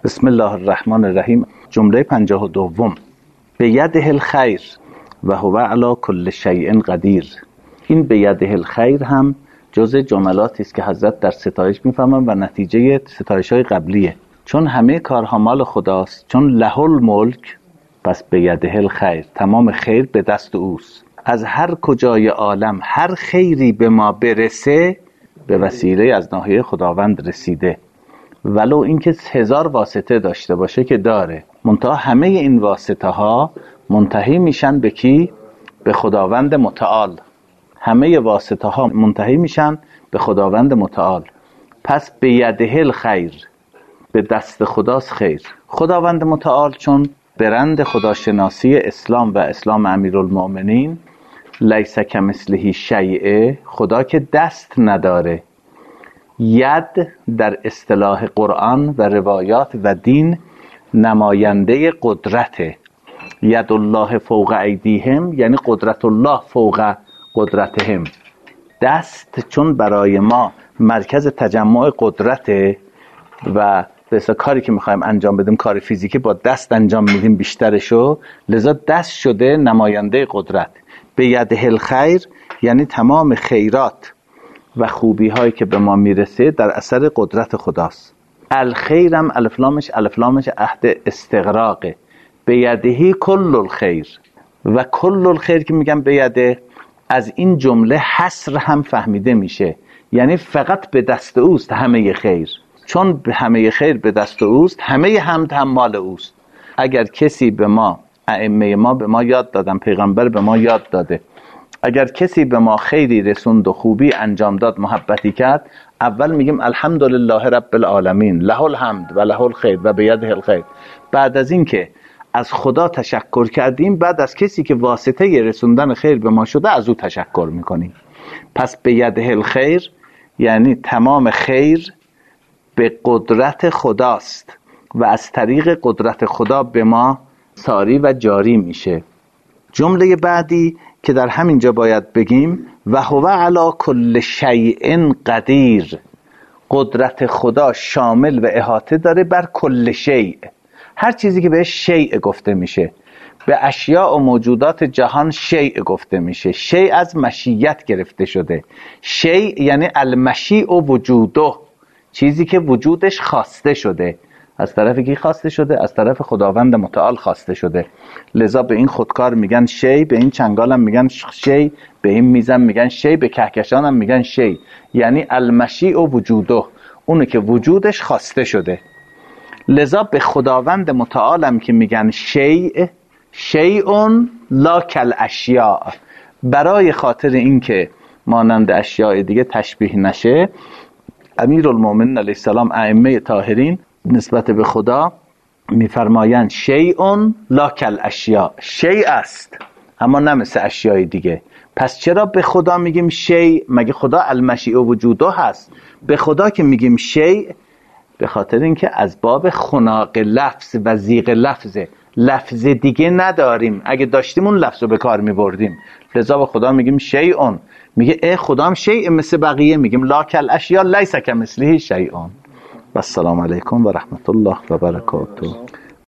بسم الله الرحمن الرحیم. جمله 52. به یده الخیر و هو علی کل شیء قدیر. این به یده الخیر هم جزء جملاتی است که حضرت در ستایش میفهمن و نتیجه ستایش‌های قبلیه. چون همه کارها مال خداست، چون له الملک، پس به یده الخیر، تمام خیر به دست اوست. از هر کجای عالم هر خیری به ما برسه به وسیله از ناحیه خداوند رسیده، ولو اینکه 1000 واسطه داشته باشه که داره. منتها همه این واسطه ها منتهی میشن به کی؟ به خداوند متعال. همه واسطه ها منتهی میشن به خداوند متعال. پس به یده الخیر، به دست خداست خیر. خداوند متعال چون برند خداشناسی اسلام و اسلام امیرالمؤمنین، لیس کمثله شیء، خدا که دست نداره. ید در اصطلاح قرآن و روایات و دین نماینده قدرته. ید الله فوق ایدیهم یعنی قدرت الله فوق قدرتهم. دست چون برای ما مرکز تجمع قدرته و مثلا کاری که میخوایم انجام بدیم، کار فیزیکی با دست انجام میدیم بیشترشو، لذا دست شده نماینده قدرت. به یده الخیر یعنی تمام خیرات و خوبی هایی که به ما میرسه در اثر قدرت خداست. الخیرم الف لامش عهد استغراقه. به یدهی کل الخیر، و کل الخیر که میگم به یده، از این جمله حصر هم فهمیده میشه، یعنی فقط به دست اوست همه خیر. چون همه خیر به دست اوست، همه حمد هم مال اوست. اگر کسی به ما، ائمه ما به ما یاد دادن، پیغمبر به ما یاد داده، اگر کسی به ما خیری رسوند و خوبی انجام داد، محبتی کرد، اول میگیم الحمدلله رب العالمین، له الحمد و له الخیر و به یده الخیر. بعد از این که از خدا تشکر کردیم، بعد از کسی که واسطه رسوندن خیر به ما شده از او تشکر میکنیم. پس به یده الخیر یعنی تمام خیر به قدرت خداست و از طریق قدرت خدا به ما ساری و جاری میشه. جمله بعدی که در همینجا باید بگیم و هو علی کل شیء قدیر. قدرت خدا شامل و احاطه داره بر کل شیء، هر چیزی که بهش شیء گفته میشه. به اشیاء و موجودات جهان شیء گفته میشه. شیء از مشیت گرفته شده. شیء یعنی المشیء و وجوده، چیزی که وجودش خواسته شده. از طرف کی خواسته شده؟ از طرف خداوند متعال خواسته شده. لذا به این خودکار میگن شی، به این چنگال هم میگن شی، به این میزم میگن شی، به کهکشان هم میگن شی. یعنی المشیء و وجوده، اونه که وجودش خواسته شده. لذا به خداوند متعال هم که میگن شیء، شیء لا کالاشیاء، برای خاطر اینکه مانند اشیاء دیگه تشبیه نشه، امیرالمؤمنین علیه السلام، ائمه طاهرین نسبت به خدا میفرمایند شیء لا کالاشیاء، شیء است اما نه مثل اشیاء دیگه. پس چرا به خدا میگیم شیء؟ مگه خدا المشیء و وجوده هست؟ به خدا که میگیم شیء به خاطر اینکه از باب خناق لفظ و زیغ لفظ دیگه نداریم. اگه داشتیم اون لفظ رو به کار میبردیم. لذا به خدا میگیم شیء. میگه خدا هم شیء مثل بقیه، میگیم لا کالاشیاء لیس کمثله شیء. و السلام علیکم و رحمت الله و برکاته.